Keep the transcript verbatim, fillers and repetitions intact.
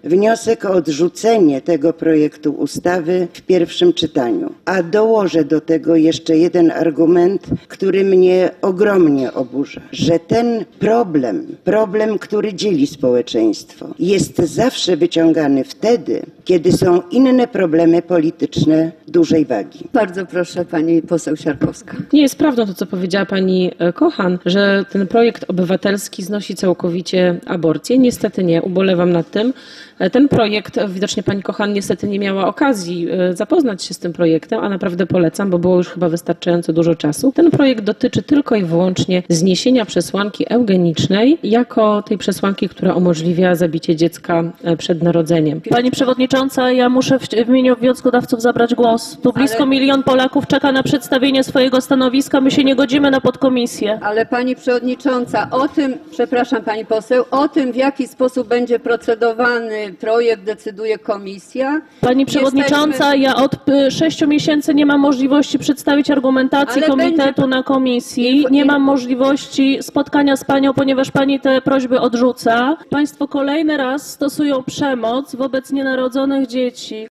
wniosek o odrzucenie tego projektu ustawy w pierwszym czytaniu. A dołożę do tego jeszcze jeden argument, który mnie ogromnie oburza, że ten problem, problem, który dzieli społeczeństwo, jest zawsze wyciągany wtedy, kiedy są inne problemy polityczne dużej wagi. Bardzo proszę, pani poseł Siarkowska. Nie jest prawdą to, co powiedziała pani Kochan, że ten projekt obywatelski znosi całkowicie aborcję. Niestety nie, ubolewam nad tym. Ten projekt, widocznie pani Kochan niestety nie miała okazji zapoznać się z tym projektem, a naprawdę polecam, bo było już chyba wystarczająco dużo czasu. Ten projekt dotyczy tylko i wyłącznie zniesienia przesłanki eugenicznej jako tej przesłanki, która umożliwia zabicie dziecka przed narodzeniem. Pani przewodnicząca, ja muszę w, w imieniu wnioskodawców zabrać głos. Tu blisko Ale... milion Polaków czeka na przedstawienie swojego stanowiska. My się nie godzimy na podkomisję. Ale pani przewodnicząca, o tym, przepraszam pani poseł, o tym, w jaki sposób będzie procedowany projekt, decyduje komisja. Pani przewodnicząca, Jesteśmy... ja od y, sześciu miesięcy nie mam możliwości przedstawić argumentacji Ale komitetu będzie... na komisji. Info- Nie mam możliwości spotkania z panią, ponieważ pani te prośby odrzuca. Państwo kolejny raz stosują przemoc wobec nienarodzonych dzieci.